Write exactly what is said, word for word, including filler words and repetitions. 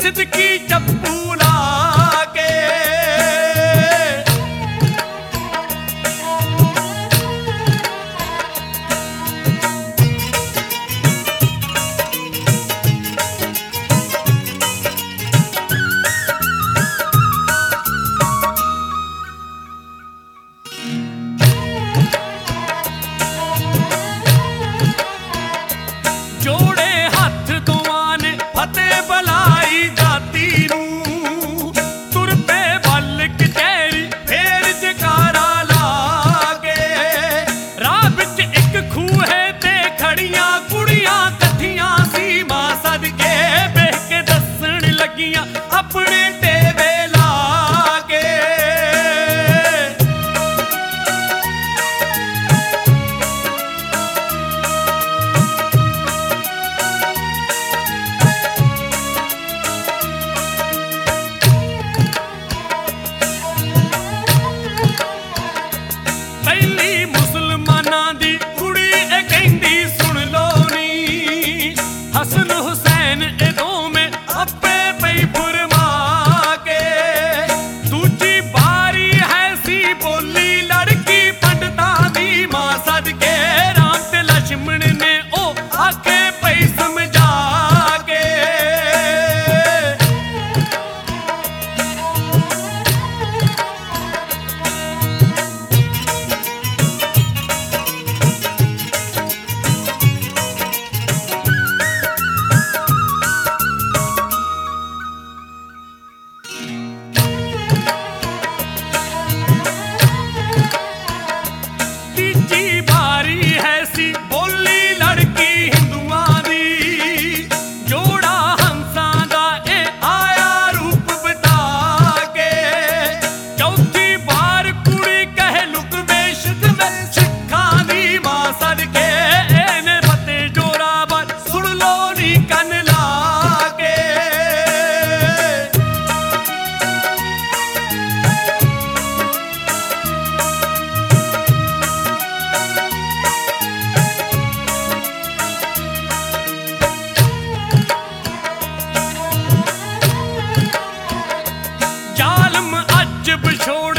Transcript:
सिदकी चप्पू ला के। जोड़े हथ दोवां ने फतेह बलाई जाती नूं, तुर पे बल कचहरी फेर जकारा ला के। राह विच इक खूह है ते खड़ियां कुड़ियां कट्ठियां सी मां सदके, बेह के दस्सण लगियां अपने टेवे ला के। पहली मुसलमाना दी कुड़ी ए कहंदी सुन लो नी, हसन हुसैन ए दोवें अपे पई फुरमा के। दूजी बारी है सी बोली लड़की पंडतां दी मां सदके, राम ते लक्ष्मण ने ओ आखे पई समझा के। तीजी बारी है सी बोली लड़की हिंदुआं दी, जोड़ा हंसां दा ए आया रूप बता के। चौथी बार कुड़ी कहे लुक वेश में सिक्खां दी मां सदके, एने फतेह जोरावर सुन लो नी कन ला के। जालम अज बछोड़